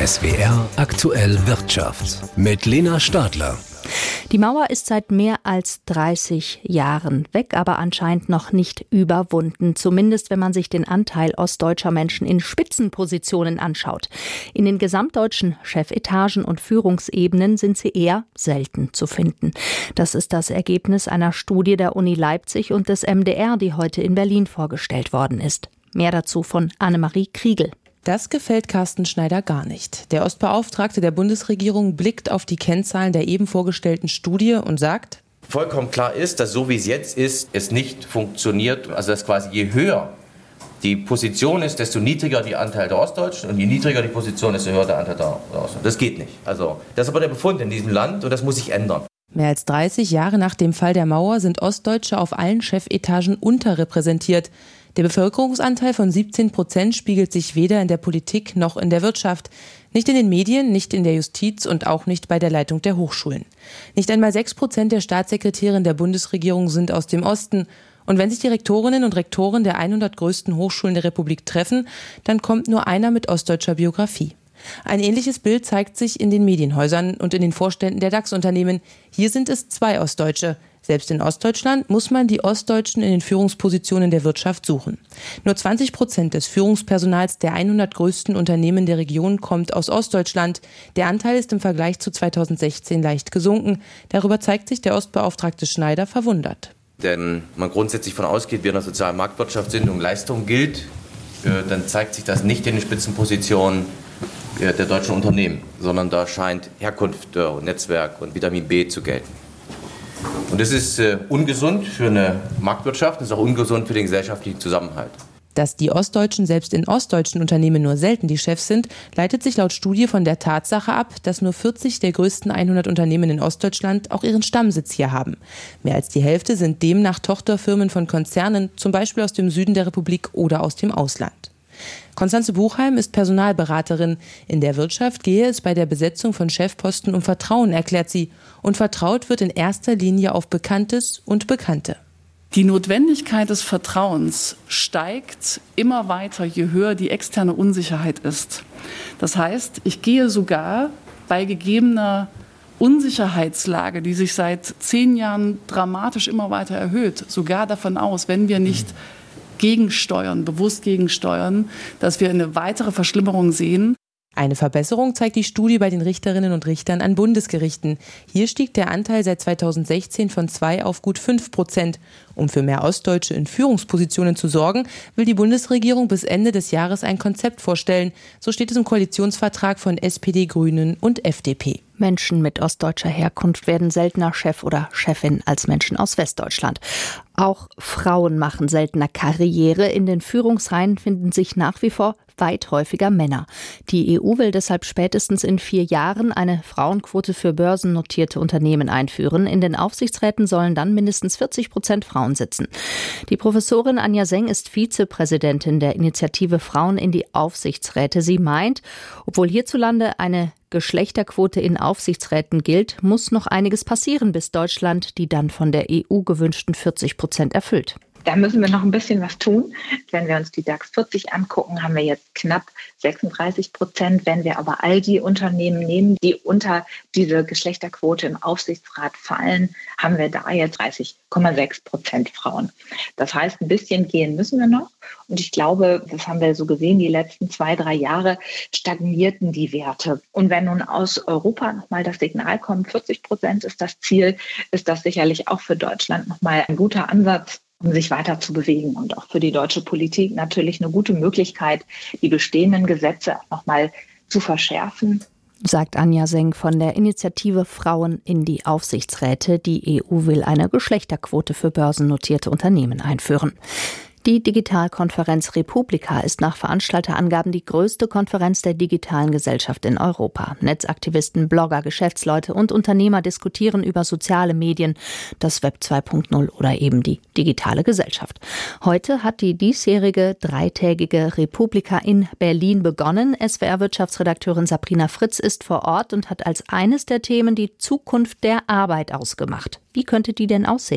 SWR aktuell Wirtschaft mit Lena Stadler. Die Mauer ist seit mehr als 30 Jahren weg, aber anscheinend noch nicht überwunden. Zumindest, wenn man sich den Anteil ostdeutscher Menschen in Spitzenpositionen anschaut. In den gesamtdeutschen Chefetagen und Führungsebenen sind sie eher selten zu finden. Das ist das Ergebnis einer Studie der Uni Leipzig und des MDR, die heute in Berlin vorgestellt worden ist. Mehr dazu von Annemarie Kriegel. Das gefällt Carsten Schneider gar nicht. Der Ostbeauftragte der Bundesregierung blickt auf die Kennzahlen der eben vorgestellten Studie und sagt: Vollkommen klar ist, dass so wie es jetzt ist, es nicht funktioniert. Also dass quasi je höher die Position ist, desto niedriger die Anteil der Ostdeutschen und je niedriger die Position, desto höher der Anteil der Ostdeutschen. Das geht nicht. Also das ist aber der Befund in diesem Land und das muss sich ändern. Mehr als 30 Jahre nach dem Fall der Mauer sind Ostdeutsche auf allen Chefetagen unterrepräsentiert. Der Bevölkerungsanteil von 17% spiegelt sich weder in der Politik noch in der Wirtschaft. Nicht in den Medien, nicht in der Justiz und auch nicht bei der Leitung der Hochschulen. Nicht einmal 6% der Staatssekretärinnen der Bundesregierung sind aus dem Osten. Und wenn sich die Rektorinnen und Rektoren der 100 größten Hochschulen der Republik treffen, dann kommt nur einer mit ostdeutscher Biografie. Ein ähnliches Bild zeigt sich in den Medienhäusern und in den Vorständen der DAX-Unternehmen. Hier sind es 2 Ostdeutsche. Selbst in Ostdeutschland muss man die Ostdeutschen in den Führungspositionen der Wirtschaft suchen. Nur 20% des Führungspersonals der 100 größten Unternehmen der Region kommt aus Ostdeutschland. Der Anteil ist im Vergleich zu 2016 leicht gesunken. Darüber zeigt sich der Ostbeauftragte Schneider verwundert. Wenn man grundsätzlich von ausgeht, wir in der sozialen Marktwirtschaft sind und Leistung gilt, dann zeigt sich das nicht in den Spitzenpositionen der deutschen Unternehmen, sondern da scheint Herkunft, Netzwerk und Vitamin B zu gelten. Und das ist ungesund für eine Marktwirtschaft, das ist auch ungesund für den gesellschaftlichen Zusammenhalt. Dass die Ostdeutschen selbst in ostdeutschen Unternehmen nur selten die Chefs sind, leitet sich laut Studie von der Tatsache ab, dass nur 40 der größten 100 Unternehmen in Ostdeutschland auch ihren Stammsitz hier haben. Mehr als die Hälfte sind demnach Tochterfirmen von Konzernen, zum Beispiel aus dem Süden der Republik oder aus dem Ausland. Konstanze Buchheim ist Personalberaterin. In der Wirtschaft gehe es bei der Besetzung von Chefposten um Vertrauen, erklärt sie. Und vertraut wird in erster Linie auf Bekanntes und Bekannte. Die Notwendigkeit des Vertrauens steigt immer weiter, je höher die externe Unsicherheit ist. Das heißt, ich gehe sogar bei gegebener Unsicherheitslage, die sich seit 10 Jahren dramatisch immer weiter erhöht, sogar davon aus, wenn wir nicht gegensteuern, bewusst gegensteuern, dass wir eine weitere Verschlimmerung sehen. Eine Verbesserung zeigt die Studie bei den Richterinnen und Richtern an Bundesgerichten. Hier stieg der Anteil seit 2016 von 2 auf gut 5%. Um für mehr Ostdeutsche in Führungspositionen zu sorgen, will die Bundesregierung bis Ende des Jahres ein Konzept vorstellen. So steht es im Koalitionsvertrag von SPD, Grünen und FDP. Menschen mit ostdeutscher Herkunft werden seltener Chef oder Chefin als Menschen aus Westdeutschland. Auch Frauen machen seltener Karriere. In den Führungsreihen finden sich nach wie vor weit häufiger Männer. Die EU will deshalb spätestens in 4 Jahren eine Frauenquote für börsennotierte Unternehmen einführen. In den Aufsichtsräten sollen dann mindestens 40% Frauen sitzen. Die Professorin Anja Seng ist Vizepräsidentin der Initiative Frauen in die Aufsichtsräte. Sie meint, obwohl hierzulande eine Geschlechterquote in Aufsichtsräten gilt, muss noch einiges passieren, bis Deutschland die dann von der EU gewünschten 40% erfüllt. Da müssen wir noch ein bisschen was tun. Wenn wir uns die DAX 40 angucken, haben wir jetzt knapp 36%. Wenn wir aber all die Unternehmen nehmen, die unter diese Geschlechterquote im Aufsichtsrat fallen, haben wir da jetzt 30,6% Frauen. Das heißt, ein bisschen gehen müssen wir noch. Und ich glaube, das haben wir so gesehen, die letzten 2-3 Jahre stagnierten die Werte. Und wenn nun aus Europa nochmal das Signal kommt, 40% ist das Ziel, ist das sicherlich auch für Deutschland nochmal ein guter Ansatz, um sich weiter zu bewegen und auch für die deutsche Politik natürlich eine gute Möglichkeit, die bestehenden Gesetze nochmal zu verschärfen. Sagt Anja Seng von der Initiative Frauen in die Aufsichtsräte. Die EU will eine Geschlechterquote für börsennotierte Unternehmen einführen. Die Digitalkonferenz Republika ist nach Veranstalterangaben die größte Konferenz der digitalen Gesellschaft in Europa. Netzaktivisten, Blogger, Geschäftsleute und Unternehmer diskutieren über soziale Medien, das Web 2.0 oder eben die digitale Gesellschaft. Heute hat die diesjährige 3-tägige Republika in Berlin begonnen. SWR-Wirtschaftsredakteurin Sabrina Fritz ist vor Ort und hat als eines der Themen die Zukunft der Arbeit ausgemacht. Wie könnte die denn aussehen?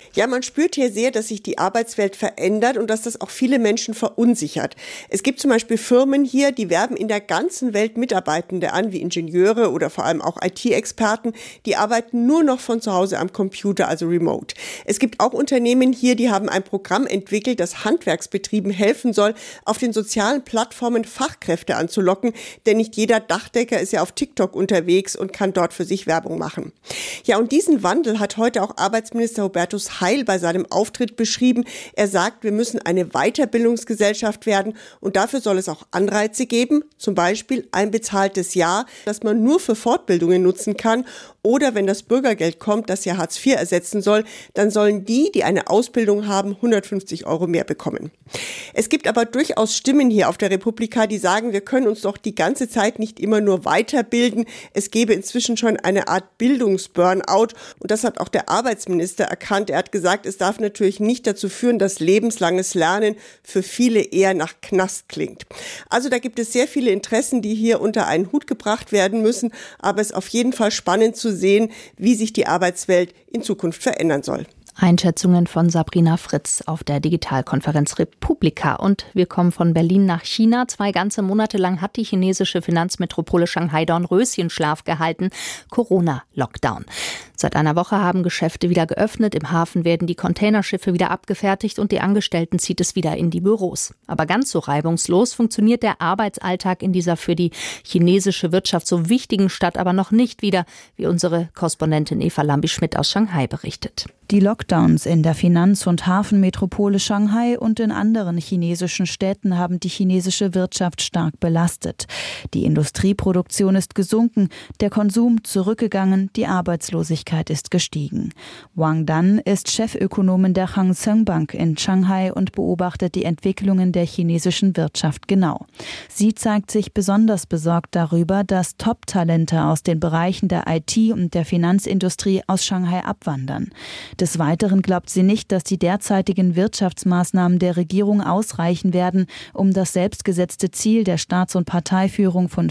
Ja, man spürt hier sehr, dass sich die Arbeitswelt verändert und dass das auch viele Menschen verunsichert. Es gibt zum Beispiel Firmen hier, die werben in der ganzen Welt Mitarbeitende an, wie Ingenieure oder vor allem auch IT-Experten. Die arbeiten nur noch von zu Hause am Computer, also remote. Es gibt auch Unternehmen hier, die haben ein Programm entwickelt, das Handwerksbetrieben helfen soll, auf den sozialen Plattformen Fachkräfte anzulocken, denn nicht jeder Dachdecker ist ja auf TikTok unterwegs und kann dort für sich Werbung machen. Ja, und diesen Wandel hat heute auch Arbeitsminister Hubertus Heil bei seinem Auftritt beschrieben. Er sagt, wir müssen eine Weiterbildungsgesellschaft werden und dafür soll es auch Anreize geben, zum Beispiel ein bezahltes Jahr, das man nur für Fortbildungen nutzen kann, oder wenn das Bürgergeld kommt, das ja Hartz IV ersetzen soll, dann sollen die eine Ausbildung haben, 150 € mehr bekommen. Es gibt aber durchaus Stimmen hier auf der Republika, die sagen, wir können uns doch die ganze Zeit nicht immer nur weiterbilden. Es gäbe inzwischen schon eine Art Bildungsburnout und das hat auch der Arbeitsminister erkannt. Er hat gesagt, es darf natürlich nicht dazu führen, dass lebenslanges Lernen für viele eher nach Knast klingt. Also da gibt es sehr viele Interessen, die hier unter einen Hut gebracht werden müssen, aber es ist auf jeden Fall spannend zu sehen, wie sich die Arbeitswelt in Zukunft verändern soll. Einschätzungen von Sabrina Fritz auf der Digitalkonferenz Republika. Und wir kommen von Berlin nach China. 2 ganze Monate lang hat die chinesische Finanzmetropole Shanghai Dornröschenschlaf gehalten. Corona-Lockdown. Seit einer Woche haben Geschäfte wieder geöffnet. Im Hafen werden die Containerschiffe wieder abgefertigt und die Angestellten zieht es wieder in die Büros. Aber ganz so reibungslos funktioniert der Arbeitsalltag in dieser für die chinesische Wirtschaft so wichtigen Stadt aber noch nicht wieder, wie unsere Korrespondentin Eva Lambi-Schmidt aus Shanghai berichtet. Die Lockdowns in der Finanz- und Hafenmetropole Shanghai und in anderen chinesischen Städten haben die chinesische Wirtschaft stark belastet. Die Industrieproduktion ist gesunken, der Konsum zurückgegangen, die Arbeitslosigkeit ist gestiegen. Wang Dan ist Chefökonomin der Hang Seng Bank in Shanghai und beobachtet die Entwicklungen der chinesischen Wirtschaft genau. Sie zeigt sich besonders besorgt darüber, dass Top-Talente aus den Bereichen der IT und der Finanzindustrie aus Shanghai abwandern. Des Weiteren glaubt sie nicht, dass die derzeitigen Wirtschaftsmaßnahmen der Regierung ausreichen werden, um das selbstgesetzte Ziel der Staats- und Parteiführung von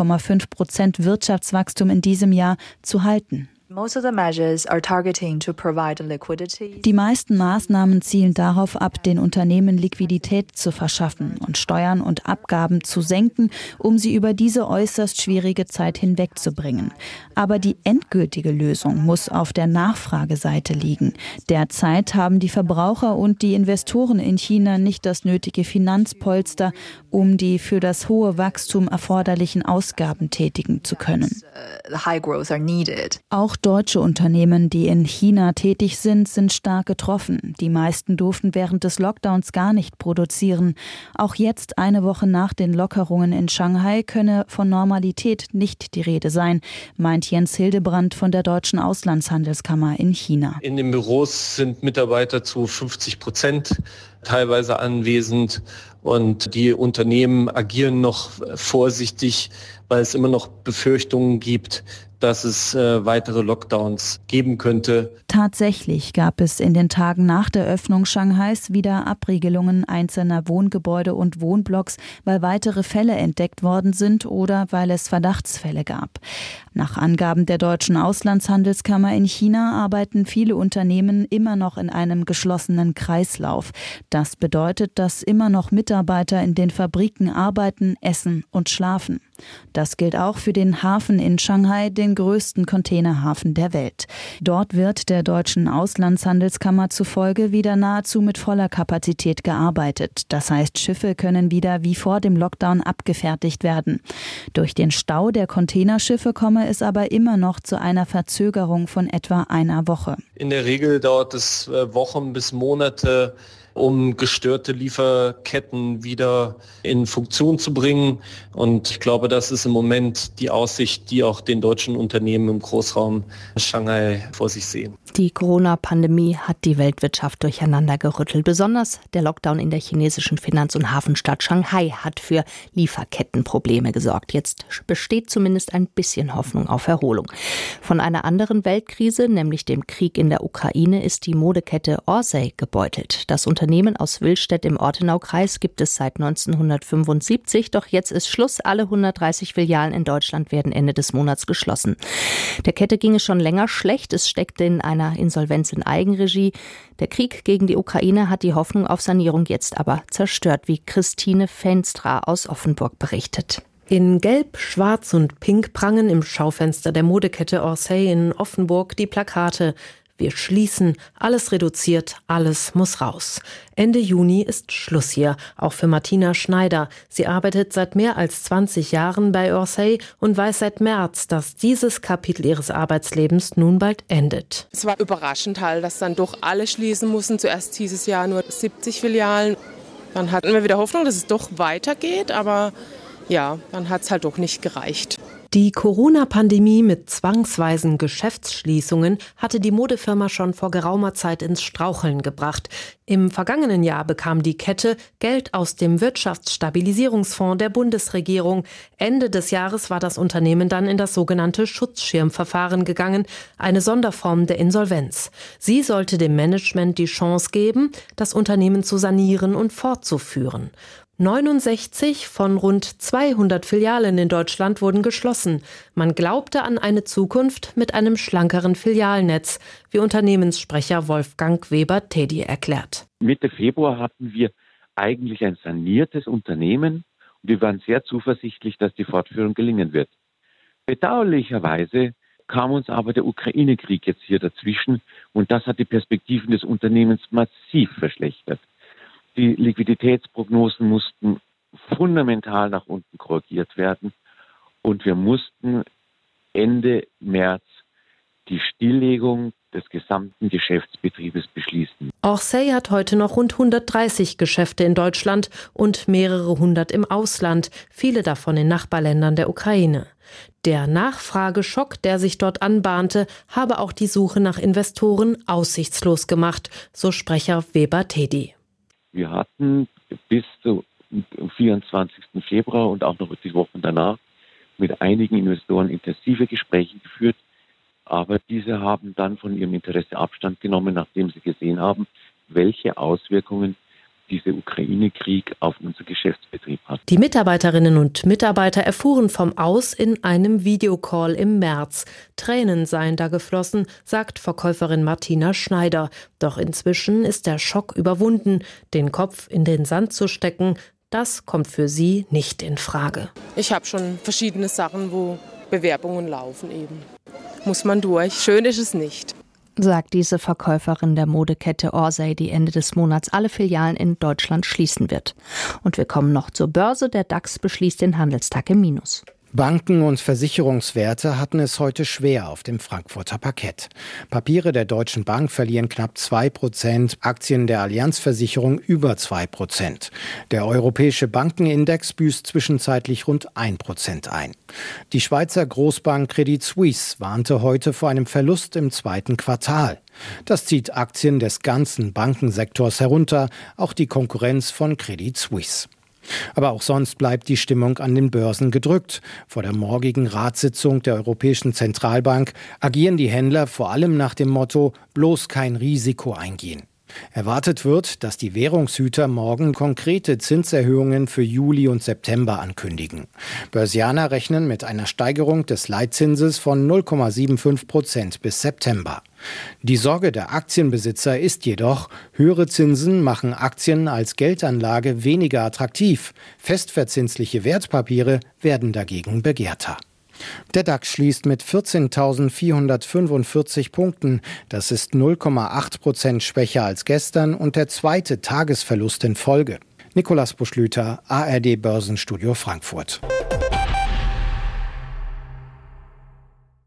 5,5% Wirtschaftswachstum in diesem Jahr zu halten. Die meisten Maßnahmen zielen darauf ab, den Unternehmen Liquidität zu verschaffen und Steuern und Abgaben zu senken, um sie über diese äußerst schwierige Zeit hinwegzubringen. Aber die endgültige Lösung muss auf der Nachfrageseite liegen. Derzeit haben die Verbraucher und die Investoren in China nicht das nötige Finanzpolster, um die für das hohe Wachstum erforderlichen Ausgaben tätigen zu können. Auch deutsche Unternehmen, die in China tätig sind, sind stark getroffen. Die meisten durften während des Lockdowns gar nicht produzieren. Auch jetzt, eine Woche nach den Lockerungen in Shanghai, könne von Normalität nicht die Rede sein, meint Jens Hildebrand von der Deutschen Auslandshandelskammer in China. In den Büros sind Mitarbeiter zu 50% teilweise anwesend und die Unternehmen agieren noch vorsichtig, weil es immer noch Befürchtungen gibt, dass es weitere Lockdowns geben könnte. Tatsächlich gab es in den Tagen nach der Öffnung Shanghais wieder Abriegelungen einzelner Wohngebäude und Wohnblocks, weil weitere Fälle entdeckt worden sind oder weil es Verdachtsfälle gab. Nach Angaben der Deutschen Auslandshandelskammer in China arbeiten viele Unternehmen immer noch in einem geschlossenen Kreislauf. Das bedeutet, dass immer noch Mitarbeiter in den Fabriken arbeiten, essen und schlafen. Das gilt auch für den Hafen in Shanghai, den größten Containerhafen der Welt. Dort wird der Deutschen Auslandshandelskammer zufolge wieder nahezu mit voller Kapazität gearbeitet. Das heißt, Schiffe können wieder wie vor dem Lockdown abgefertigt werden. Durch den Stau der Containerschiffe komme es aber immer noch zu einer Verzögerung von etwa einer Woche. In der Regel dauert es Wochen bis Monate, um gestörte Lieferketten wieder in Funktion zu bringen. Und ich glaube, das ist im Moment die Aussicht, die auch den deutschen Unternehmen im Großraum Shanghai vor sich sehen. Die Corona-Pandemie hat die Weltwirtschaft durcheinander gerüttelt. Besonders der Lockdown in der chinesischen Finanz- und Hafenstadt Shanghai hat für Lieferkettenprobleme gesorgt. Jetzt besteht zumindest ein bisschen Hoffnung auf Erholung. Von einer anderen Weltkrise, nämlich dem Krieg in der Ukraine, ist die Modekette Orsay gebeutelt. Das Unternehmen Unternehmen aus Willstedt im Ortenaukreis gibt es seit 1975. Doch jetzt ist Schluss. Alle 130 Filialen in Deutschland werden Ende des Monats geschlossen. Der Kette ging es schon länger schlecht. Es steckte in einer Insolvenz in Eigenregie. Der Krieg gegen die Ukraine hat die Hoffnung auf Sanierung jetzt aber zerstört, wie Christine Fenstra aus Offenburg berichtet. In Gelb, Schwarz und Pink prangen im Schaufenster der Modekette Orsay in Offenburg die Plakate: Wir schließen, alles reduziert, alles muss raus. Ende Juni ist Schluss hier, auch für Martina Schneider. Sie arbeitet seit mehr als 20 Jahren bei Orsay und weiß seit März, dass dieses Kapitel ihres Arbeitslebens nun bald endet. Es war überraschend halt, dass dann doch alle schließen mussten. Zuerst hieß es ja nur 70 Filialen. Dann hatten wir wieder Hoffnung, dass es doch weitergeht, aber ja, dann hat es halt doch nicht gereicht. Die Corona-Pandemie mit zwangsweisen Geschäftsschließungen hatte die Modefirma schon vor geraumer Zeit ins Straucheln gebracht. Im vergangenen Jahr bekam die Kette Geld aus dem Wirtschaftsstabilisierungsfonds der Bundesregierung. Ende des Jahres war das Unternehmen dann in das sogenannte Schutzschirmverfahren gegangen, eine Sonderform der Insolvenz. Sie sollte dem Management die Chance geben, das Unternehmen zu sanieren und fortzuführen. 69 von rund 200 Filialen in Deutschland wurden geschlossen. Man glaubte an eine Zukunft mit einem schlankeren Filialnetz, wie Unternehmenssprecher Wolfgang Weber-Tedi erklärt. Mitte Februar hatten wir eigentlich ein saniertes Unternehmen und wir waren sehr zuversichtlich, dass die Fortführung gelingen wird. Bedauerlicherweise kam uns aber der Ukraine-Krieg jetzt hier dazwischen und das hat die Perspektiven des Unternehmens massiv verschlechtert. Die Liquiditätsprognosen mussten fundamental nach unten korrigiert werden und wir mussten Ende März die Stilllegung des gesamten Geschäftsbetriebes beschließen. Orsay hat heute noch rund 130 Geschäfte in Deutschland und mehrere hundert im Ausland, viele davon in Nachbarländern der Ukraine. Der Nachfrageschock, der sich dort anbahnte, habe auch die Suche nach Investoren aussichtslos gemacht, so Sprecher Weber-Tedi. Wir hatten bis zum 24. Februar und auch noch die Wochen danach mit einigen Investoren intensive Gespräche geführt, aber diese haben dann von ihrem Interesse Abstand genommen, nachdem sie gesehen haben, welche Auswirkungen dieser Ukraine-Krieg auf unser Geschäftsbetrieb hat. Die Mitarbeiterinnen und Mitarbeiter erfuhren vom Aus in einem Videocall im März. Tränen seien da geflossen, sagt Verkäuferin Martina Schneider. Doch inzwischen ist der Schock überwunden. Den Kopf in den Sand zu stecken, das kommt für sie nicht in Frage. Ich habe schon verschiedene Sachen, wo Bewerbungen laufen eben. Muss man durch. Schön ist es nicht. Sagt diese Verkäuferin der Modekette Orsay, die Ende des Monats alle Filialen in Deutschland schließen wird. Und wir kommen noch zur Börse. Der DAX beschließt den Handelstag im Minus. Banken und Versicherungswerte hatten es heute schwer auf dem Frankfurter Parkett. Papiere der Deutschen Bank verlieren knapp 2%, Aktien der Allianz-Versicherung über 2%. Der europäische Bankenindex büßt zwischenzeitlich rund 1% ein. Die Schweizer Großbank Credit Suisse warnte heute vor einem Verlust im zweiten Quartal. Das zieht Aktien des ganzen Bankensektors herunter, auch die Konkurrenz von Credit Suisse. Aber auch sonst bleibt die Stimmung an den Börsen gedrückt. Vor der morgigen Ratssitzung der Europäischen Zentralbank agieren die Händler vor allem nach dem Motto: bloß kein Risiko eingehen. Erwartet wird, dass die Währungshüter morgen konkrete Zinserhöhungen für Juli und September ankündigen. Börsianer rechnen mit einer Steigerung des Leitzinses von 0,75% bis September. Die Sorge der Aktienbesitzer ist jedoch, höhere Zinsen machen Aktien als Geldanlage weniger attraktiv. Festverzinsliche Wertpapiere werden dagegen begehrter. Der DAX schließt mit 14.445 Punkten. Das ist 0,8% schwächer als gestern und der zweite Tagesverlust in Folge. Nikolaus Buschlüter, ARD Börsenstudio Frankfurt.